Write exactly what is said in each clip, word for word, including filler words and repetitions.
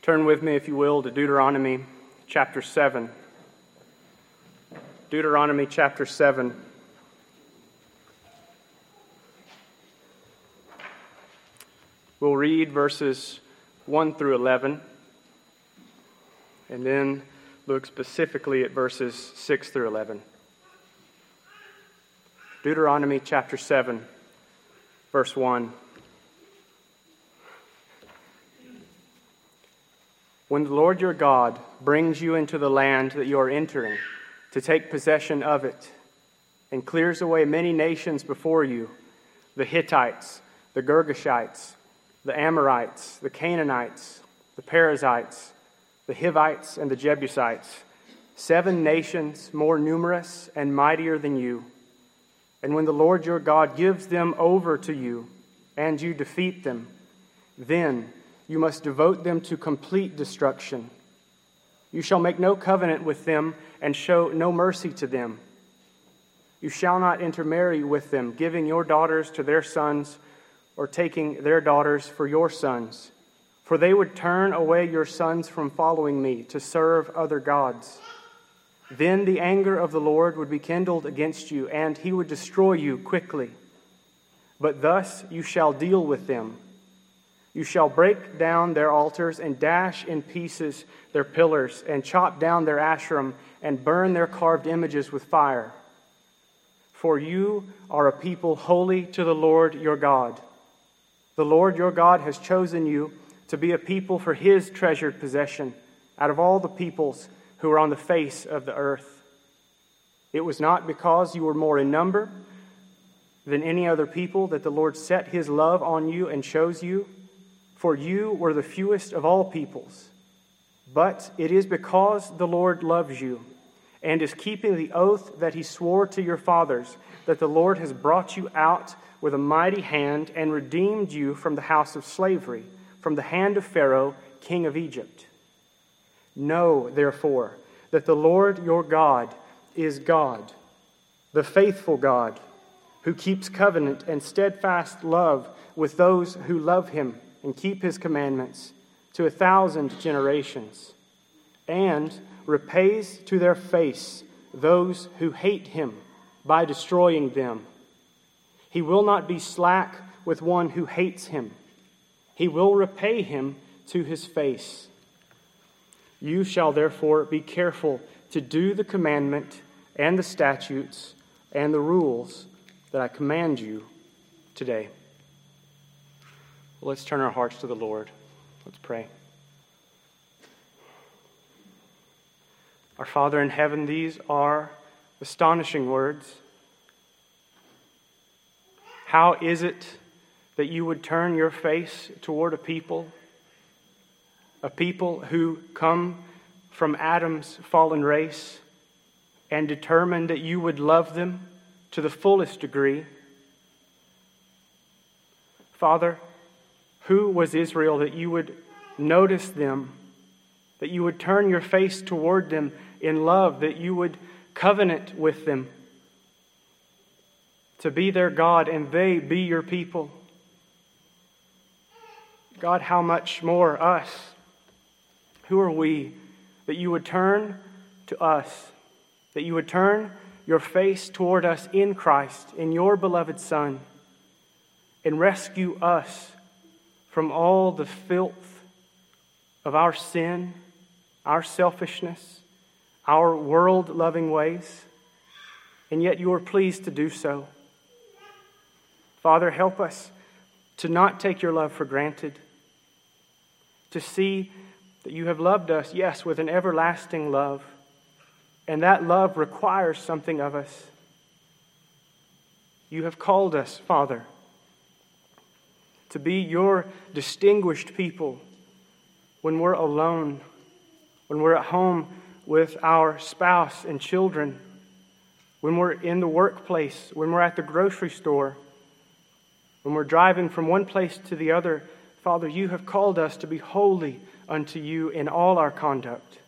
Turn with me, if you will, to Deuteronomy chapter seven. Deuteronomy chapter seven. We'll read verses one through eleven, and then look specifically at verses six through eleven. Deuteronomy chapter seven, verse one. When the Lord your God brings you into the land that you are entering to take possession of it, and clears away many nations before you, the Hittites, the Girgashites, the Amorites, the Canaanites, the Perizzites, the Hivites, and the Jebusites, seven nations more numerous and mightier than you. And when the Lord your God gives them over to you, and you defeat them, then you must devote them to complete destruction. You shall make no covenant with them and show no mercy to them. You shall not intermarry with them, giving your daughters to their sons or taking their daughters for your sons. For they would turn away your sons from following me to serve other gods. Then the anger of the Lord would be kindled against you, and he would destroy you quickly. But thus you shall deal with them. You shall break down their altars and dash in pieces their pillars and chop down their Asherim and burn their carved images with fire. For you are a people holy to the Lord your God. The Lord your God has chosen you to be a people for his treasured possession out of all the peoples who are on the face of the earth. It was not because you were more in number than any other people that the Lord set his love on you and chose you, for you were the fewest of all peoples. But it is because the Lord loves you and is keeping the oath that he swore to your fathers that the Lord has brought you out with a mighty hand and redeemed you from the house of slavery, from the hand of Pharaoh, king of Egypt. Know, therefore, that the Lord your God is God, the faithful God, who keeps covenant and steadfast love with those who love him and keep his commandments to a thousand generations, and repays to their face those who hate him by destroying them. He will not be slack with one who hates him. He will repay him to his face. You shall therefore be careful to do the commandment and the statutes and the rules that I command you today. Let's turn our hearts to the Lord. Let's pray. Our Father in heaven, these are astonishing words. How is it that you would turn your face toward a people, a people who come from Adam's fallen race, and determine that you would love them to the fullest degree? Father, who was Israel that you would notice them, that you would turn your face toward them in love, that you would covenant with them to be their God and they be your people? God, how much more us? Who are we that you would turn to us, that you would turn your face toward us in Christ, in your beloved Son, and rescue us from all the filth of our sin, our selfishness, our world-loving ways, and yet you are pleased to do so. Father, help us to not take your love for granted, to see that you have loved us, yes, with an everlasting love, and that love requires something of us. You have called us, Father, to be your distinguished people when we're alone, when we're at home with our spouse and children, when we're in the workplace, when we're at the grocery store, when we're driving from one place to the other. Father, you have called us to be holy unto you in all our conduct.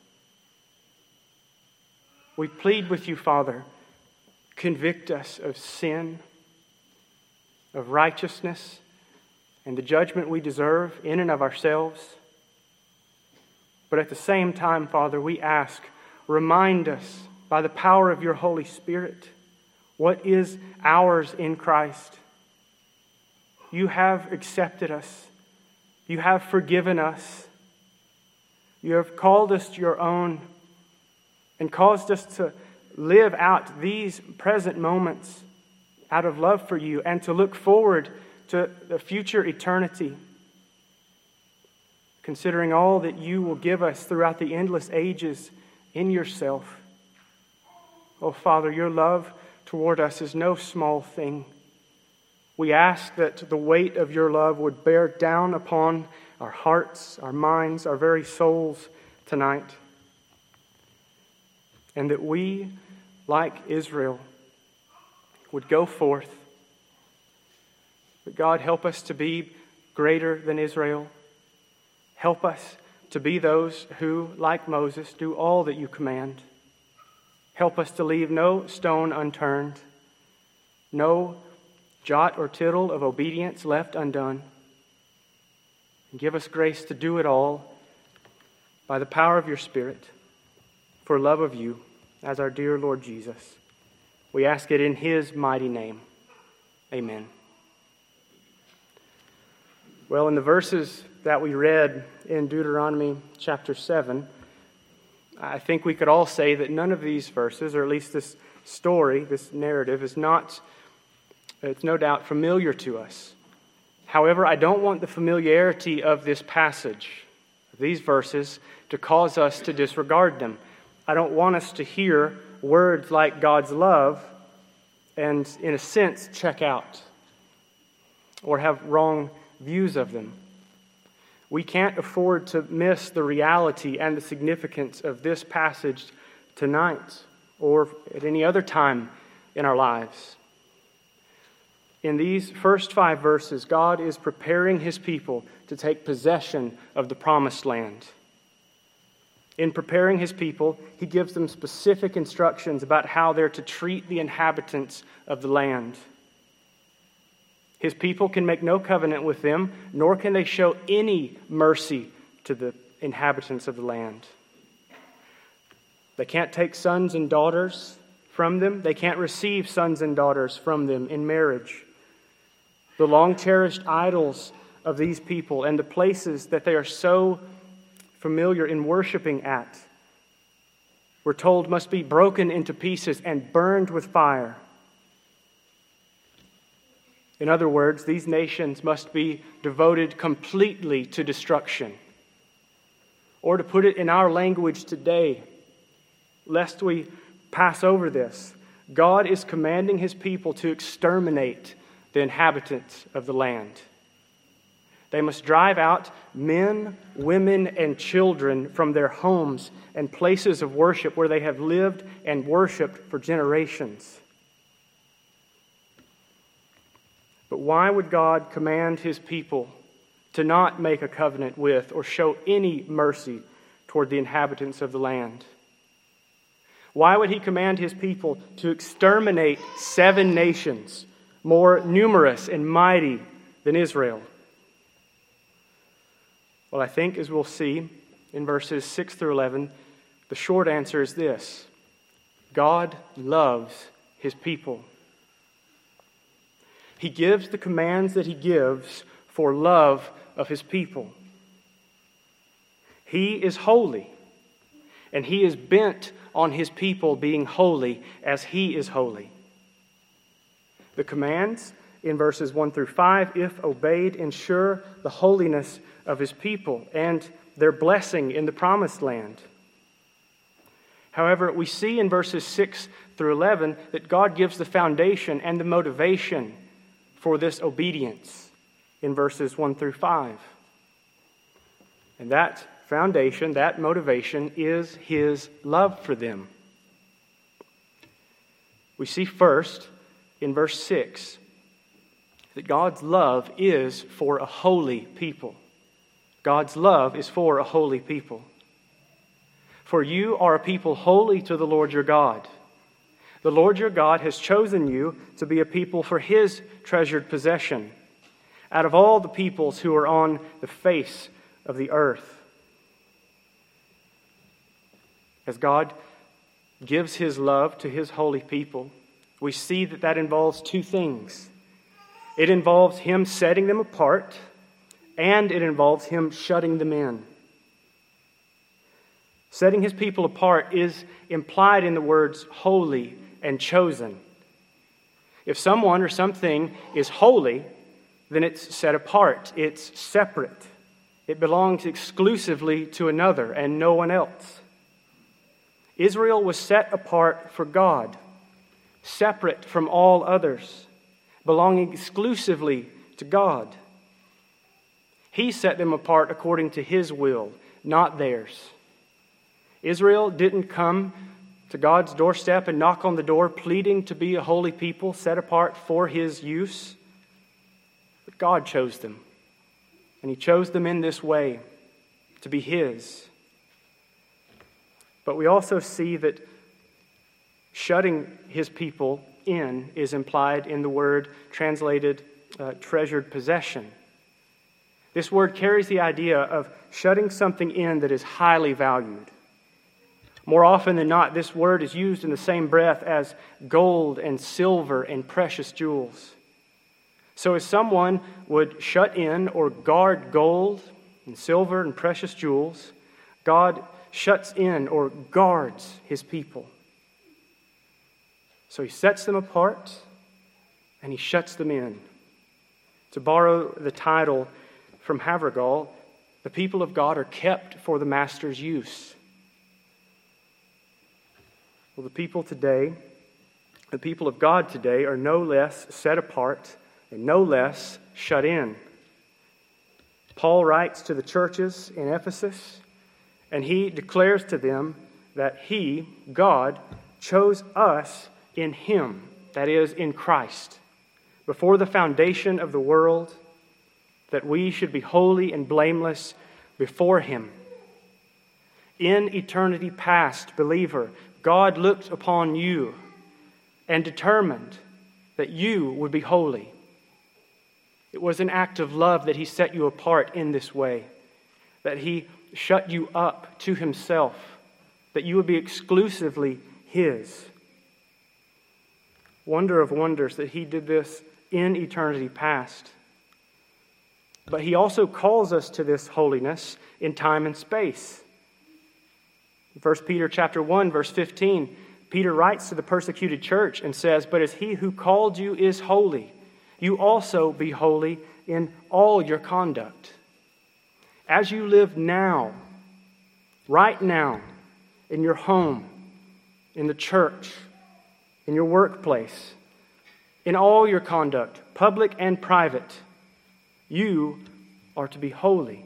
We plead with you, Father, convict us of sin, of righteousness, and the judgment we deserve in and of ourselves. But at the same time, Father, we ask, remind us by the power of your Holy Spirit what is ours in Christ. You have accepted us. You have forgiven us. You have called us to your own and caused us to live out these present moments out of love for you and to look forward to the future eternity, considering all that you will give us throughout the endless ages in yourself. Oh, Father, your love toward us is no small thing. We ask that the weight of your love would bear down upon our hearts, our minds, our very souls tonight. And that we, like Israel, would go forth. But God, help us to be greater than Israel. Help us to be those who, like Moses, do all that you command. Help us to leave no stone unturned, no jot or tittle of obedience left undone. And give us grace to do it all by the power of your Spirit, for love of you, as our dear Lord Jesus. We ask it in his mighty name. Amen. Well, in the verses that we read in Deuteronomy chapter seven, I think we could all say that none of these verses, or at least this story, this narrative, is not, it's no doubt familiar to us. However, I don't want the familiarity of this passage, these verses, to cause us to disregard them. I don't want us to hear words like God's love and, in a sense, check out or have wrong views of them. We can't afford to miss the reality and the significance of this passage tonight or at any other time in our lives. In these first five verses, God is preparing his people to take possession of the promised land. In preparing his people, he gives them specific instructions about how they're to treat the inhabitants of the land. His people can make no covenant with them, nor can they show any mercy to the inhabitants of the land. They can't take sons and daughters from them. They can't receive sons and daughters from them in marriage. The long-cherished idols of these people and the places that they are so familiar in worshiping at, we're told, must be broken into pieces and burned with fire. In other words, these nations must be devoted completely to destruction. Or to put it in our language today, lest we pass over this, God is commanding his people to exterminate the inhabitants of the land. They must drive out men, women, and children from their homes and places of worship where they have lived and worshiped for generations. But why would God command his people to not make a covenant with or show any mercy toward the inhabitants of the land? Why would he command his people to exterminate seven nations more numerous and mighty than Israel? Well, I think, as we'll see in verses six through eleven, the short answer is this: God loves his people. He gives the commands that he gives for love of his people. He is holy, and he is bent on his people being holy as he is holy. The commands in verses one through five, if obeyed, ensure the holiness of his people and their blessing in the promised land. However, we see in verses six through eleven that God gives the foundation and the motivation for this obedience in verses one through five. And that foundation, that motivation, is his love for them. We see first in verse six that God's love is for a holy people. God's love is for a holy people. For you are a people holy to the Lord your God. The Lord your God has chosen you to be a people for his treasured possession out of all the peoples who are on the face of the earth. As God gives his love to his holy people, we see that that involves two things. It involves him setting them apart, and it involves him shutting them in. Setting his people apart is implied in the words holy and chosen. If someone or something is holy, then it's set apart. It's separate. It belongs exclusively to another and no one else. Israel was set apart for God, separate from all others, belonging exclusively to God. He set them apart according to his will, not theirs. Israel didn't come to God's doorstep and knock on the door pleading to be a holy people set apart for his use. But God chose them. And he chose them in this way, to be his. But we also see that shutting his people in is implied in the word translated uh, treasured possession. This word carries the idea of shutting something in that is highly valued. More often than not, this word is used in the same breath as gold and silver and precious jewels. So as someone would shut in or guard gold and silver and precious jewels, God shuts in or guards his people. So he sets them apart and he shuts them in. To borrow the title from Havergal, the people of God are kept for the master's use. Well, the people today, the people of God today, are no less set apart and no less shut in. Paul writes to the churches in Ephesus, and he declares to them that he, God, chose us in him, that is, in Christ, before the foundation of the world, that we should be holy and blameless before him. In eternity past, believer, God looked upon you and determined that you would be holy. It was an act of love that he set you apart in this way, that he shut you up to himself, that you would be exclusively his. Wonder of wonders that he did this in eternity past. But he also calls us to this holiness in time and space. First Peter chapter one, verse fifteen, Peter writes to the persecuted church and says, "But as he who called you is holy, you also be holy in all your conduct." As you live now, right now, in your home, in the church, in your workplace, in all your conduct, public and private, you are to be holy.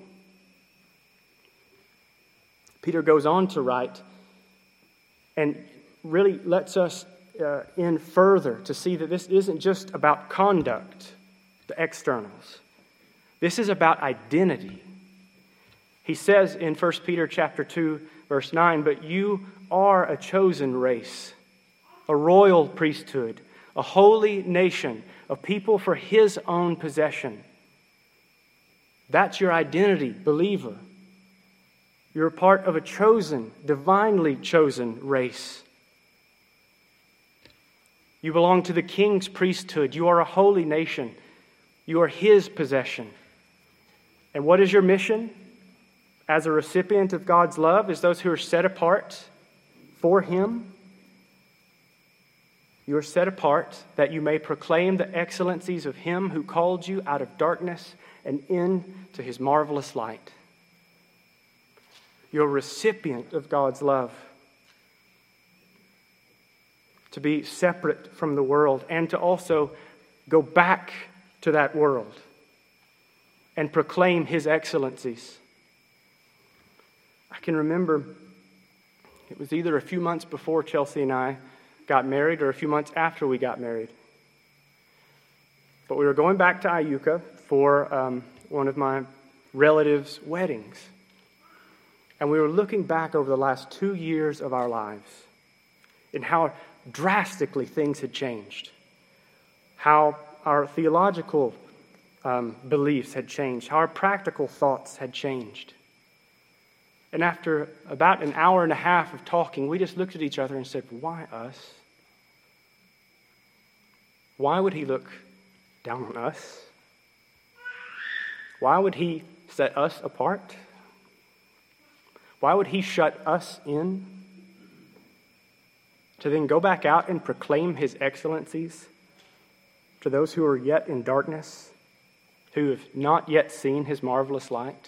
Peter goes on to write and really lets us uh, in further to see that this isn't just about conduct, the externals. This is about identity. He says in First Peter chapter two, verse nine, "But you are a chosen race, a royal priesthood, a holy nation, a people for his own possession." That's your identity, believer. You're a part of a chosen, divinely chosen race. You belong to the king's priesthood. You are a holy nation. You are his possession. And what is your mission as a recipient of God's love, as those who are set apart for him? You are set apart that you may proclaim the excellencies of him who called you out of darkness and into his marvelous light. You're a recipient of God's love. To be separate from the world and to also go back to that world and proclaim his excellencies. I can remember it was either a few months before Chelsea and I got married or a few months after we got married. But we were going back to Iuka for um, one of my relatives' weddings. And we were looking back over the last two years of our lives and how drastically things had changed. How our theological um, beliefs had changed. How our practical thoughts had changed. And after about an hour and a half of talking, we just looked at each other and said, why us? Why would he look down on us? Why would he set us apart? Why would he shut us in? To then go back out and proclaim his excellencies to those who are yet in darkness, who have not yet seen his marvelous light?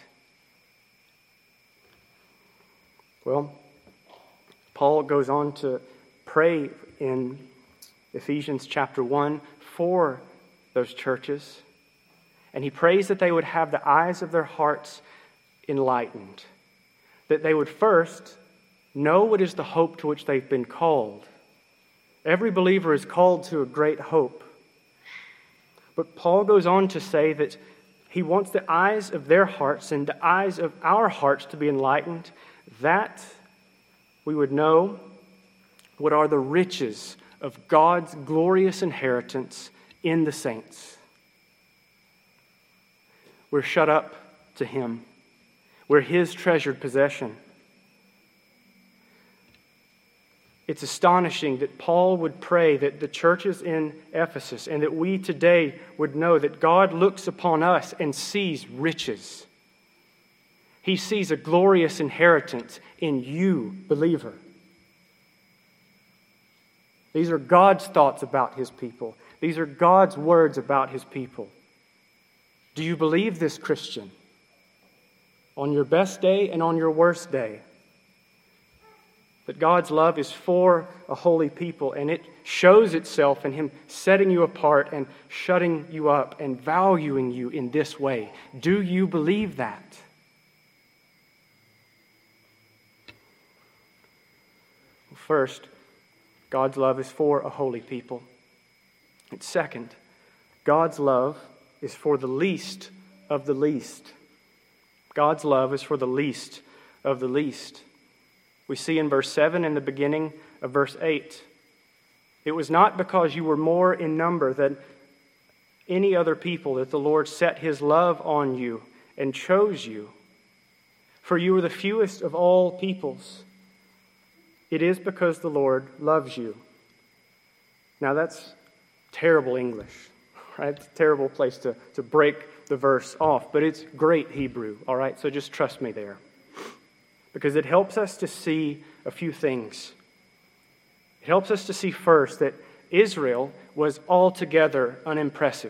Well, Paul goes on to pray in Ephesians chapter one for those churches. And he prays that they would have the eyes of their hearts enlightened. That they would first know what is the hope to which they've been called. Every believer is called to a great hope. But Paul goes on to say that he wants the eyes of their hearts and the eyes of our hearts to be enlightened, that we would know what are the riches of God's glorious inheritance in the saints. We're shut up to him. We're his treasured possession. It's astonishing that Paul would pray that the churches in Ephesus and that we today would know that God looks upon us and sees riches. He sees a glorious inheritance in you, believer. These are God's thoughts about his people. These are God's words about his people. Do you believe this, Christian? On your best day and on your worst day. That God's love is for a holy people, and it shows itself in him setting you apart and shutting you up and valuing you in this way. Do you believe that? First, God's love is for a holy people. And second, God's love is for the least of the least. God's love is for the least of the least. We see in verse seven and the beginning of verse eight. It was not because you were more in number than any other people that the Lord set his love on you and chose you. For you were the fewest of all peoples. It is because the Lord loves you. Now that's terrible English, right? It's a terrible place to, to break the verse off, but it's great Hebrew, all right? So just trust me there. Because it helps us to see a few things. It helps us to see first that Israel was altogether unimpressive.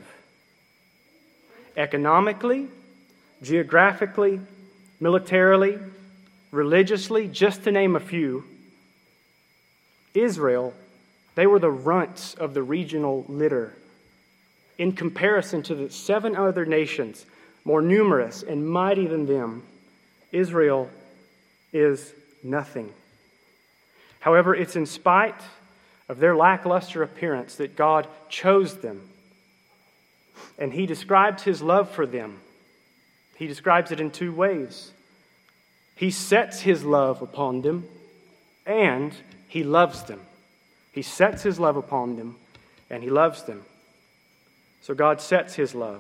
Economically, geographically, militarily, religiously, just to name a few, Israel, they were the runts of the regional litter. In comparison to the seven other nations, more numerous and mighty than them, Israel is nothing. However, it's in spite of their lackluster appearance that God chose them. And he describes his love for them. He describes it in two ways. He sets his love upon them, and he loves them. He sets his love upon them, and he loves them. So God sets his love.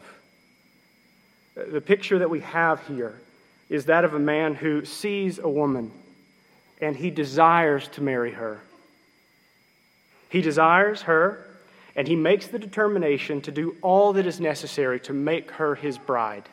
The picture that we have here is that of a man who sees a woman and he desires to marry her. He desires her and he makes the determination to do all that is necessary to make her his bride.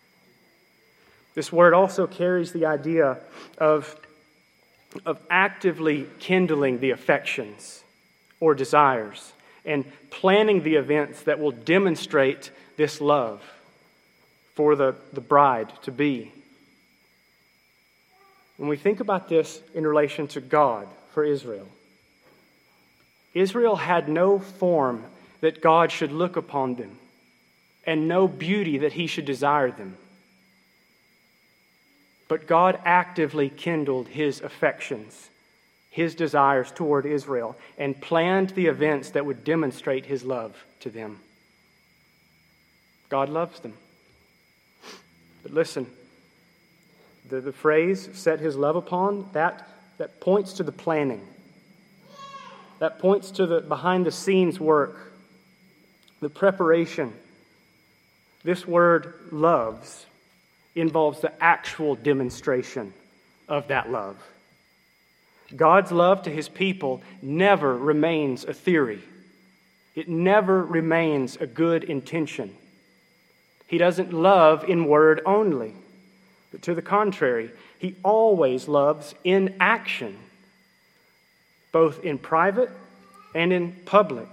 This word also carries the idea of, of actively kindling the affections or desires and planning the events that will demonstrate this love for the, the bride to be. When we think about this in relation to God for Israel, Israel had no form that God should look upon them and no beauty that he should desire them. But God actively kindled his affections, his desires toward Israel, and planned the events that would demonstrate his love to them. God loves them. But listen, the, the phrase, set his love upon, that, that points to the planning. That points to the behind-the-scenes work, the preparation. This word, loves, involves the actual demonstration of that love. God's love to his people never remains a theory. It never remains a good intention. He doesn't love in word only, but to the contrary, he always loves in action, both in private and in public.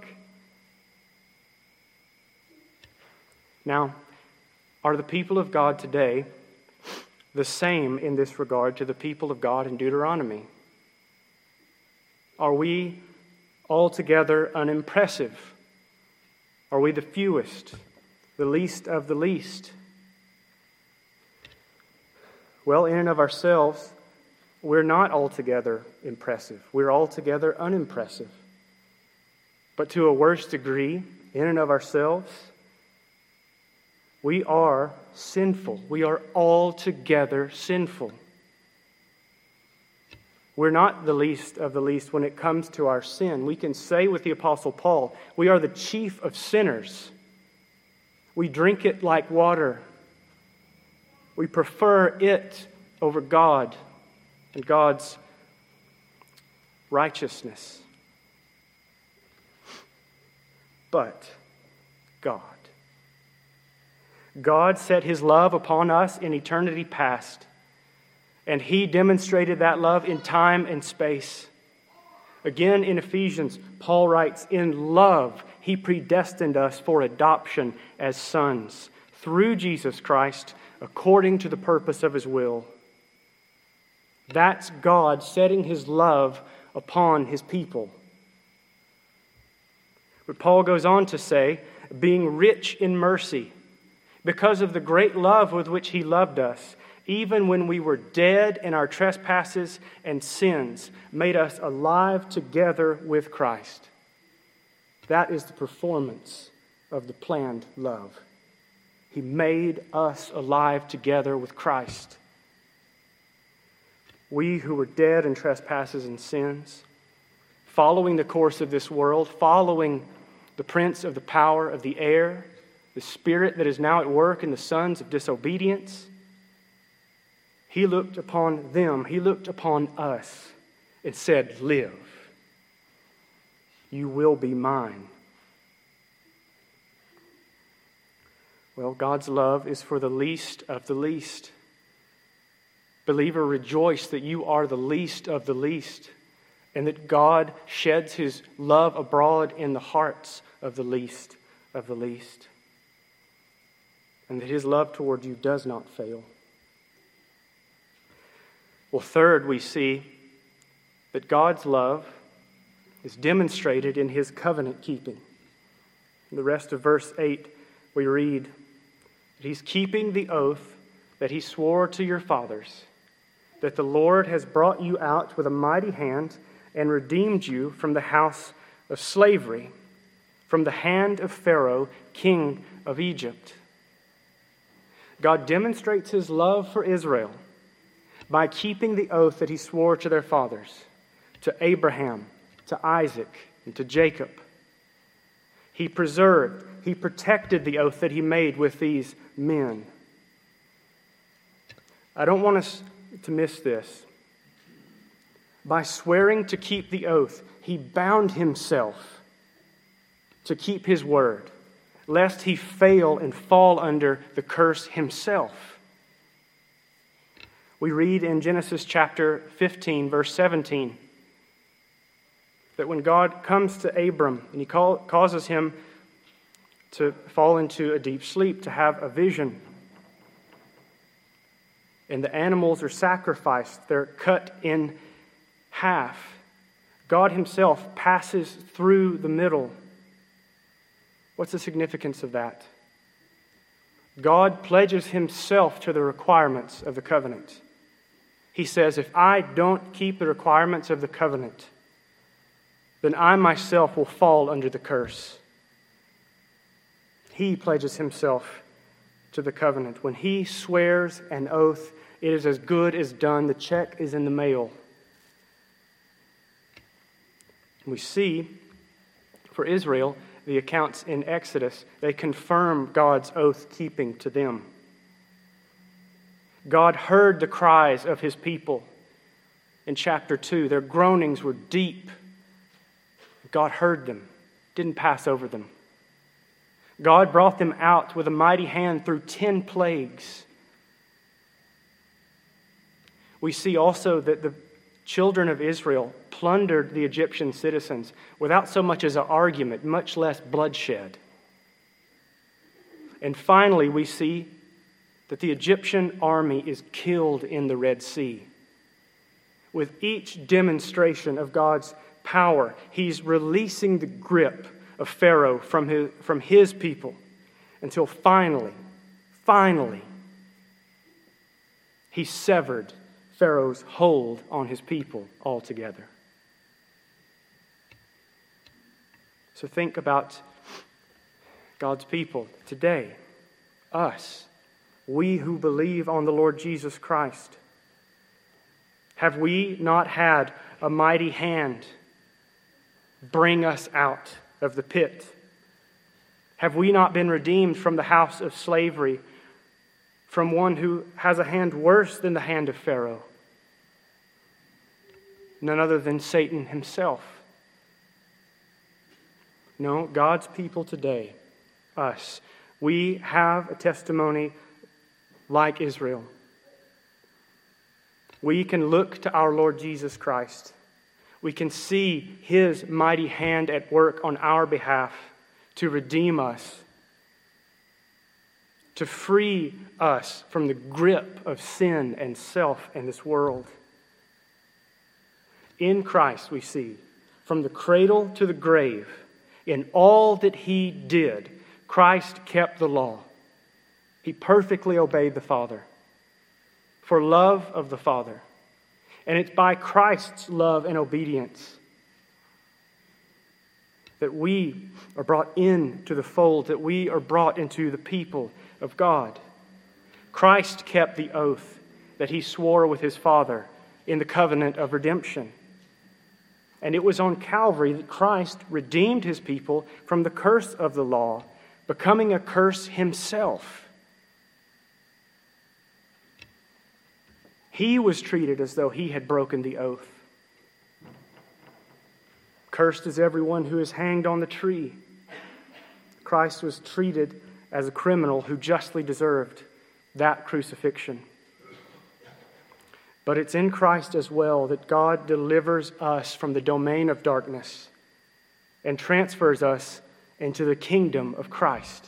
Now, are the people of God today the same in this regard to the people of God in Deuteronomy? Are we altogether unimpressive? Are we the fewest, the least of the least? Well, in and of ourselves, we're not altogether impressive. We're altogether unimpressive. But to a worse degree, in and of ourselves, we are sinful. We are altogether sinful. We're not the least of the least when it comes to our sin. We can say with the Apostle Paul, we are the chief of sinners. We drink it like water. We prefer it over God and God's righteousness. But God. God set his love upon us in eternity past, and he demonstrated that love in time and space. Again, in Ephesians, Paul writes, in love, he predestined us for adoption as sons through Jesus Christ, according to the purpose of his will. That's God setting his love upon his people. But Paul goes on to say, being rich in mercy, because of the great love with which he loved us, even when we were dead in our trespasses and sins, made us alive together with Christ. That is the performance of the planned love. He made us alive together with Christ. We who were dead in trespasses and sins, following the course of this world, following the prince of the power of the air, the spirit that is now at work in the sons of disobedience, he looked upon them, he looked upon us and said, live. You will be mine. Well, God's love is for the least of the least. Believer, rejoice that you are the least of the least, and that God sheds his love abroad in the hearts of the least of the least, and that his love toward you does not fail. Well, third, we see that God's love is demonstrated in his covenant keeping. In the rest of verse eight, we read that he's keeping the oath that he swore to your fathers, that the Lord has brought you out with a mighty hand and redeemed you from the house of slavery, from the hand of Pharaoh, king of Egypt. God demonstrates his love for Israel by keeping the oath that he swore to their fathers, to Abraham, to Isaac, and to Jacob. He preserved, he protected the oath that he made with these men. I don't want us to miss this. By swearing to keep the oath, he bound himself to keep his word, lest he fail and fall under the curse himself. We read in Genesis chapter fifteen, verse seventeen, that when God comes to Abram and he call, causes him to fall into a deep sleep, to have a vision, and the animals are sacrificed, they're cut in half, God himself passes through the middle. What's the significance of that? God pledges himself to the requirements of the covenant. He says, if I don't keep the requirements of the covenant, then I myself will fall under the curse. He pledges himself to the covenant. When he swears an oath, it is as good as done. The check is in the mail. We see, for Israel, the accounts in Exodus, they confirm God's oath-keeping to them. God heard the cries of his people in chapter two. Their groanings were deep. God heard them, didn't pass over them. God brought them out with a mighty hand through ten plagues. We see also that the children of Israel plundered the Egyptian citizens without so much as an argument, much less bloodshed. And finally, we see that the Egyptian army is killed in the Red Sea. With each demonstration of God's power, He's releasing the grip of Pharaoh from his, from his people until finally, finally, He severed Pharaoh's hold on his people altogether. So think about God's people today, us, we who believe on the Lord Jesus Christ. Have we not had a mighty hand bring us out of the pit? Have we not been redeemed from the house of slavery, from one who has a hand worse than the hand of Pharaoh? None other than Satan himself. No, God's people today, us, we have a testimony like Israel. We can look to our Lord Jesus Christ. We can see His mighty hand at work on our behalf to redeem us, to free us from the grip of sin and self and this world. In Christ, we see, from the cradle to the grave, in all that He did, Christ kept the law. He perfectly obeyed the Father for love of the Father. And it's by Christ's love and obedience that we are brought into the fold, that we are brought into the people of God. Christ kept the oath that He swore with His Father in the covenant of redemption. And it was on Calvary that Christ redeemed His people from the curse of the law, becoming a curse Himself. He was treated as though He had broken the oath. Cursed is everyone who is hanged on the tree. Christ was treated as a criminal who justly deserved that crucifixion. But it's in Christ as well that God delivers us from the domain of darkness and transfers us into the kingdom of Christ.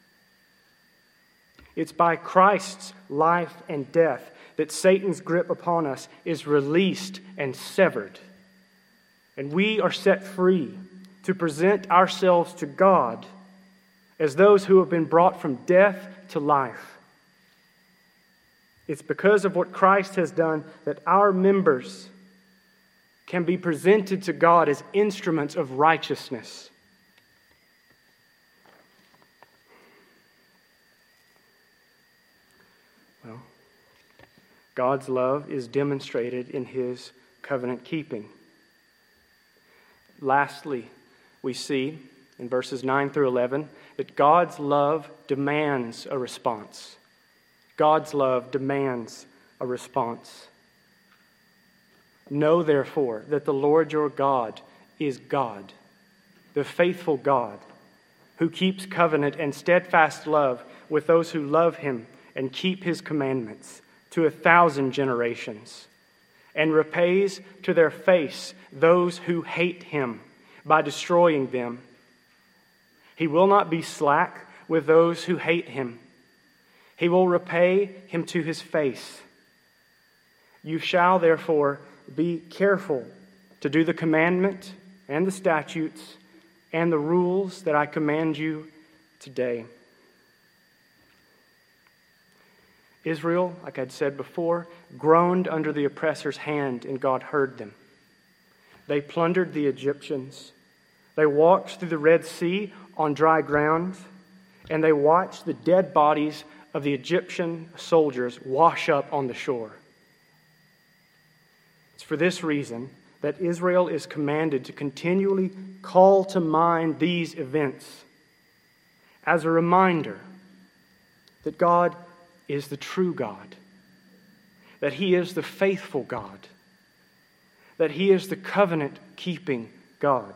It's by Christ's life and death that Satan's grip upon us is released and severed. And we are set free to present ourselves to God as those who have been brought from death to life. It's because of what Christ has done that our members can be presented to God as instruments of righteousness. Well, God's love is demonstrated in His covenant keeping. Lastly, we see in verses nine through eleven that God's love demands a response. God's love demands a response. Know, therefore, that the Lord your God is God, the faithful God, who keeps covenant and steadfast love with those who love Him and keep His commandments to a thousand generations, and repays to their face those who hate Him by destroying them. He will not be slack with those who hate Him. He will repay him to his face. You shall therefore be careful to do the commandment and the statutes and the rules that I command you today. Israel, like I'd said before, groaned under the oppressor's hand, and God heard them. They plundered the Egyptians. They walked through the Red Sea on dry ground, and they watched the dead bodies of the Egyptian soldiers wash up on the shore. It's for this reason that Israel is commanded to continually call to mind these events as a reminder that God is the true God, that He is the faithful God, that He is the covenant-keeping God.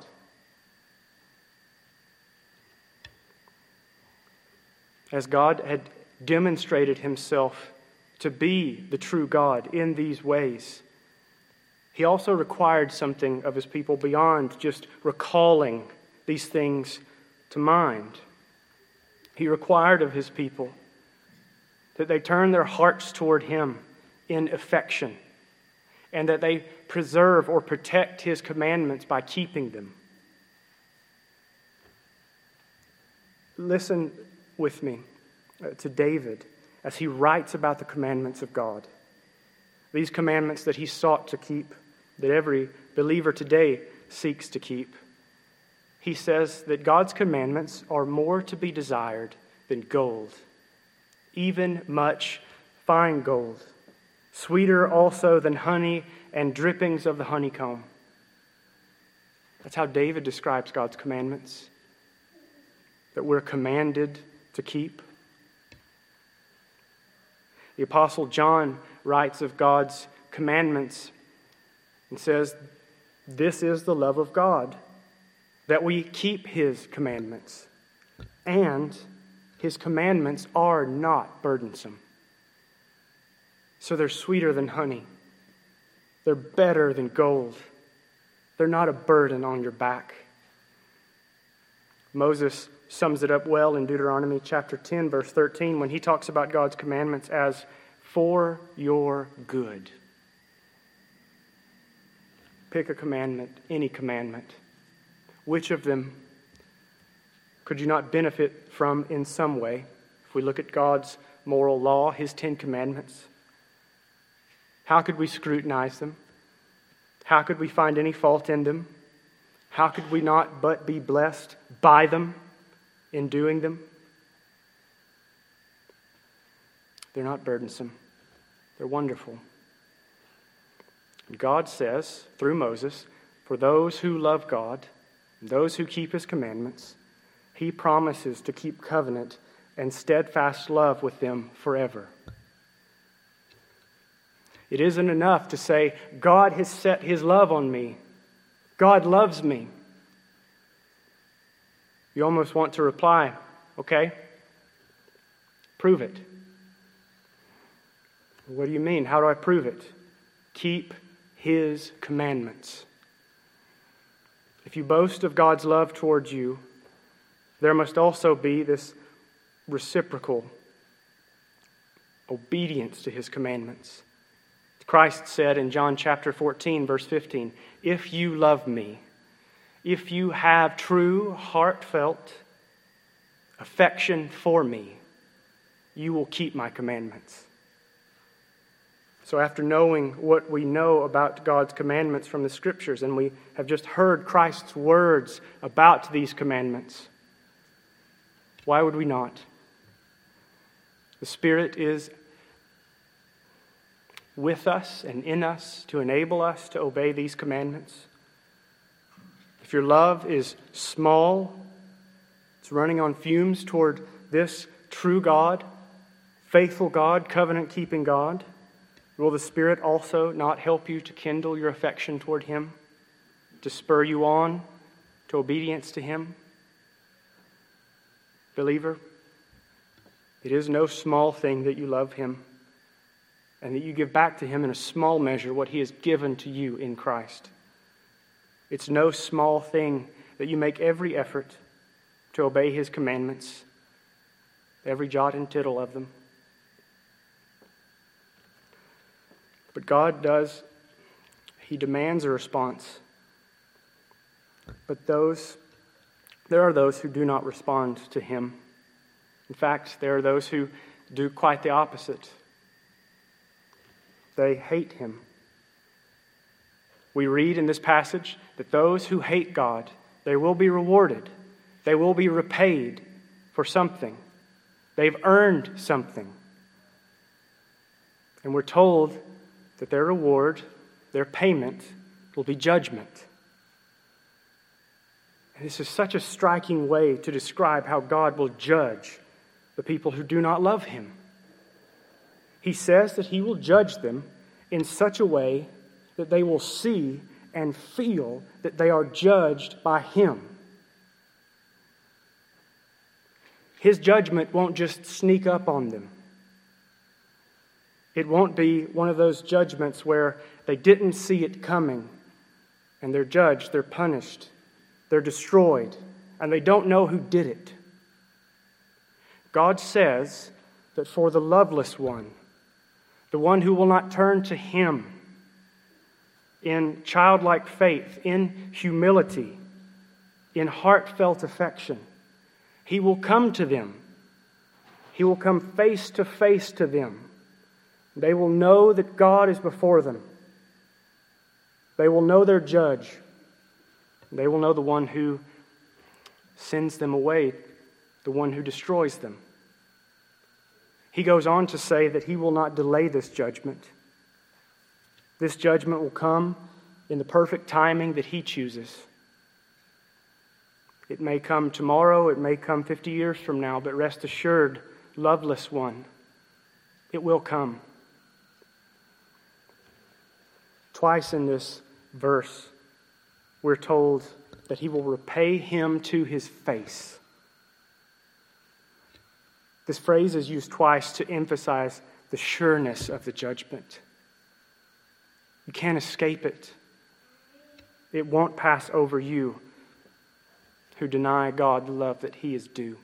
As God had demonstrated Himself to be the true God in these ways, He also required something of His people beyond just recalling these things to mind. He required of His people that they turn their hearts toward Him in affection, and that they preserve or protect His commandments by keeping them. Listen with me to David as he writes about the commandments of God. These commandments that he sought to keep, that every believer today seeks to keep. He says that God's commandments are more to be desired than gold, even much fine gold, sweeter also than honey and drippings of the honeycomb. That's how David describes God's commandments, that we're commanded to keep. The Apostle John writes of God's commandments and says, "This is the love of God, that we keep His commandments, and His commandments are not burdensome." So they're sweeter than honey. They're better than gold. They're not a burden on your back. Moses sums it up well in Deuteronomy chapter ten, verse thirteen, when he talks about God's commandments as for your good. Pick a commandment, any commandment. Which of them could you not benefit from in some way? If we look at God's moral law, His Ten Commandments, how could we scrutinize them? How could we find any fault in them? How could we not but be blessed by them in doing them? They're not burdensome. They're wonderful. God says, through Moses, for those who love God, those who keep His commandments, He promises to keep covenant and steadfast love with them forever. It isn't enough to say, God has set His love on me. God loves me. You almost want to reply, okay, prove it. What do you mean? How do I prove it? Keep His commandments. If you boast of God's love towards you, there must also be this reciprocal obedience to His commandments. Christ said in John chapter fourteen, verse fifteen, if you love me, if you have true, heartfelt affection for me, you will keep my commandments. So after knowing what we know about God's commandments from the Scriptures, and we have just heard Christ's words about these commandments, why would we not? The Spirit is with us and in us to enable us to obey these commandments. If your love is small, it's running on fumes toward this true God, faithful God, covenant-keeping God, will the Spirit also not help you to kindle your affection toward Him, to spur you on to obedience to Him? Believer, it is no small thing that you love Him and that you give back to Him in a small measure what He has given to you in Christ. It's no small thing that you make every effort to obey His commandments, every jot and tittle of them. But God does, He demands a response. But those, there are those who do not respond to Him. In fact, there are those who do quite the opposite. They hate Him. We read in this passage that those who hate God, they will be rewarded. They will be repaid for something. They've earned something. And we're told that their reward, their payment, will be judgment. And this is such a striking way to describe how God will judge the people who do not love Him. He says that He will judge them in such a way that they will see and feel that they are judged by Him. His judgment won't just sneak up on them. It won't be one of those judgments where they didn't see it coming and they're judged, they're punished, they're destroyed, and they don't know who did it. God says that for the loveless one, the one who will not turn to Him in childlike faith, in humility, in heartfelt affection, He will come to them. He will come face to face to them. They will know that God is before them. They will know their judge. They will know the one who sends them away, the one who destroys them. He goes on to say that He will not delay this judgment. This judgment will come in the perfect timing that He chooses. It may come tomorrow, it may come fifty years from now, but rest assured, loveless one, it will come. Twice in this verse, we're told that He will repay him to his face. This phrase is used twice to emphasize the sureness of the judgment. You can't escape it. It won't pass over you who deny God the love that He is due.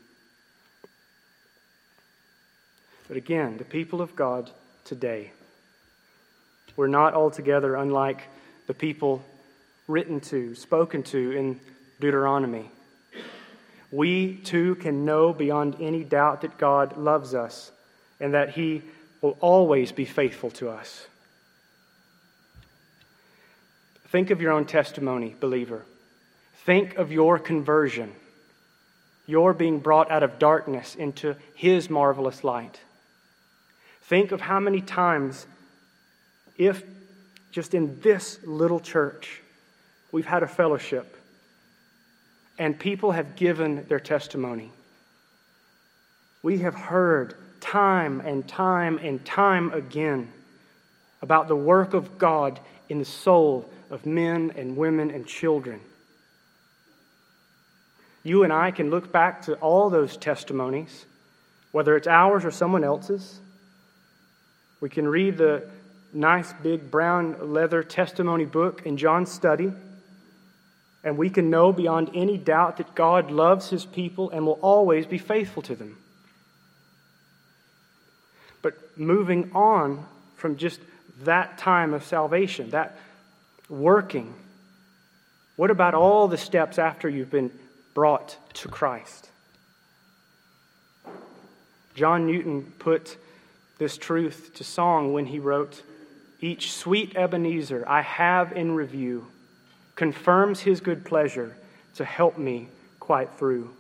But again, the people of God today, we're not altogether unlike the people written to, spoken to in Deuteronomy. We too can know beyond any doubt that God loves us and that He will always be faithful to us. Think of your own testimony, believer. Think of your conversion, your being brought out of darkness into His marvelous light. Think of how many times, if just in this little church, we've had a fellowship and people have given their testimony. We have heard time and time and time again about the work of God in the soul of men and women and children. You and I can look back to all those testimonies, whether it's ours or someone else's. We can read the nice big brown leather testimony book in John's study, and we can know beyond any doubt that God loves His people and will always be faithful to them. But moving on from just that time of salvation, that working, what about all the steps after you've been brought to Christ? John Newton put this truth to song when he wrote, "Each sweet Ebenezer I have in review confirms His good pleasure to help me quite through."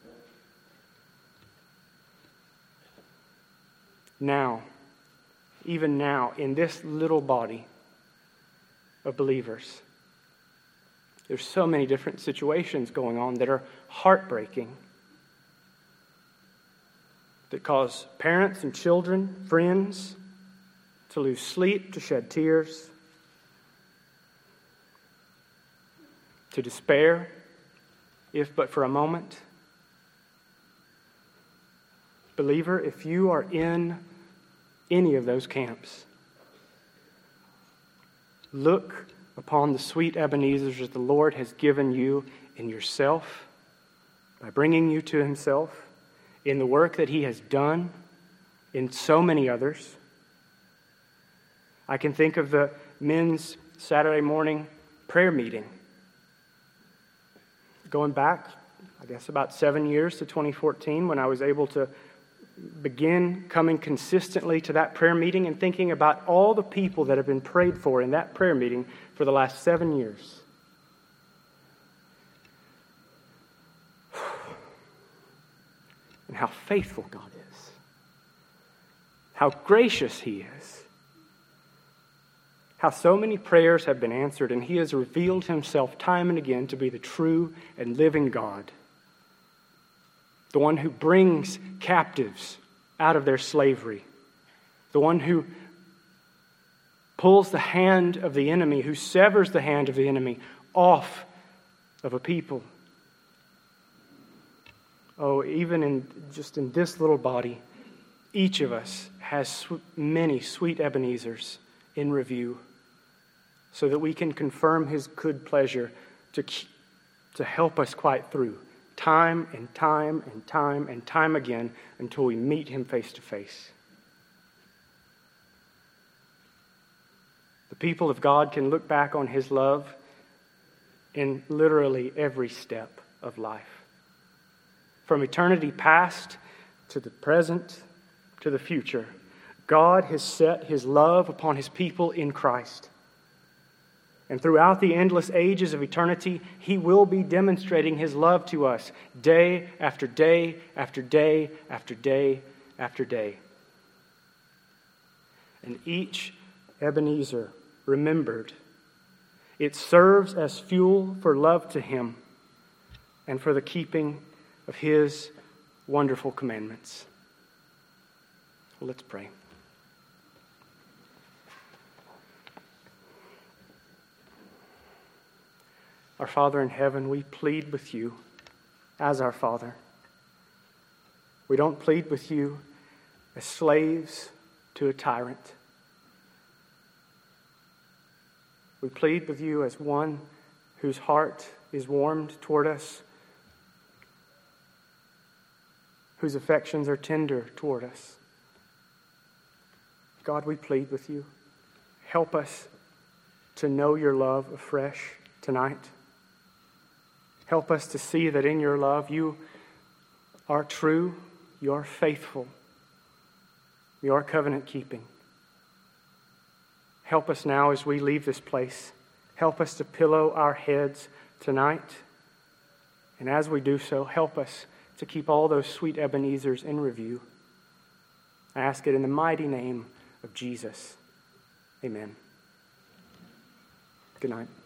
Now, even now, in this little body of believers, there's so many different situations going on that are heartbreaking, that cause parents and children, friends, to lose sleep, to shed tears, to despair, if but for a moment. Believer, if you are in any of those camps, look upon the sweet Ebenezers that the Lord has given you in yourself, by bringing you to Himself, in the work that He has done in so many others. I can think of the men's Saturday morning prayer meeting. Going back, I guess about seven years to twenty fourteen, when I was able to begin coming consistently to that prayer meeting and thinking about all the people that have been prayed for in that prayer meeting for the last seven years. And how faithful God is. How gracious He is. How so many prayers have been answered, and He has revealed Himself time and again to be the true and living God. The one who brings captives out of their slavery. The one who pulls the hand of the enemy, who severs the hand of the enemy off of a people. Oh, even in just in this little body, each of us has sw- many sweet Ebenezers in review, so that we can confirm His good pleasure to, to help us quite through, time and time and time and time again, until we meet Him face to face. The people of God can look back on His love in literally every step of life. From eternity past to the present to the future, God has set His love upon His people in Christ. And throughout the endless ages of eternity, He will be demonstrating His love to us day after day after day after day after day. And each Ebenezer remembered, it serves as fuel for love to Him and for the keeping of His wonderful commandments. Well, let's pray. Our Father in heaven, we plead with You as our Father. We don't plead with You as slaves to a tyrant. We plead with You as one whose heart is warmed toward us, whose affections are tender toward us. God, we plead with You. Help us to know Your love afresh tonight. Help us to see that in Your love You are true, You are faithful, You are covenant-keeping. Help us now as we leave this place. Help us to pillow our heads tonight. And as we do so, help us to keep all those sweet Ebenezers in review. I ask it in the mighty name of Jesus. Amen. Good night.